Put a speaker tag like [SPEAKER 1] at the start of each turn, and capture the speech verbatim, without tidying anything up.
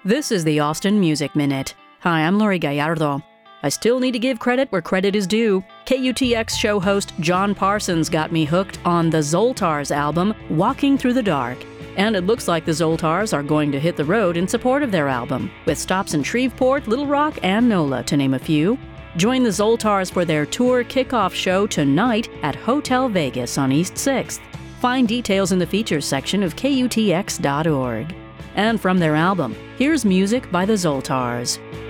[SPEAKER 1] This is the Austin Music Minute. Hi, I'm Lori Gallardo. I still need to give credit where credit is due. K U T X show host John Parsons got me hooked on the Zoltars album, Walking Through the Dark. And it looks like the Zoltars are going to hit the road in support of their album, with stops in Shreveport, Little Rock, and NOLA, to name a few. Join the Zoltars for their tour kickoff show tonight at Hotel Vegas on East sixth. Find details in the features section of K U T X dot org. And from their album, here's music by the Zoltars.